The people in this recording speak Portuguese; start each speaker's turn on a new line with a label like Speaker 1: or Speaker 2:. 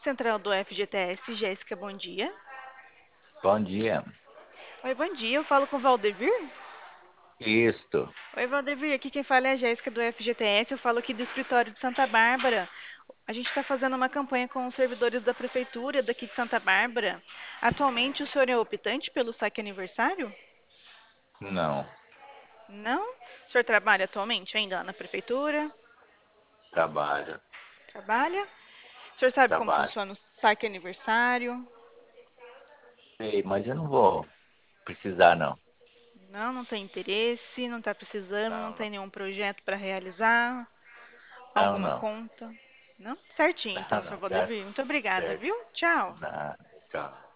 Speaker 1: Central do FGTS, Jéssica, bom dia.
Speaker 2: Bom dia.
Speaker 1: Oi, bom dia, eu falo com o Valdevir?
Speaker 2: Isto.
Speaker 1: Oi, Valdevir, aqui quem fala é a Jéssica do FGTS, eu falo aqui do escritório de Santa Bárbara. A gente está fazendo uma campanha com os servidores da prefeitura daqui de Santa Bárbara. Atualmente o senhor é optante pelo saque aniversário?
Speaker 2: Não.
Speaker 1: Não? O senhor trabalha atualmente ainda lá na prefeitura?
Speaker 2: Trabalho.
Speaker 1: Trabalha? O senhor sabe como
Speaker 2: Trabalho.
Speaker 1: funciona o saque aniversário?
Speaker 2: Sei, mas eu não vou precisar, não.
Speaker 1: Não, não tem interesse, não está precisando, não
Speaker 2: Não,
Speaker 1: tem
Speaker 2: não.
Speaker 1: nenhum projeto para realizar?
Speaker 2: Não,
Speaker 1: Alguma
Speaker 2: não.
Speaker 1: conta? Não? Certinho,
Speaker 2: Não,
Speaker 1: então, Sr.
Speaker 2: não. Certo?
Speaker 1: Valdevir. Muito obrigada,
Speaker 2: Certo.
Speaker 1: viu? Tchau.
Speaker 2: Não. Tchau.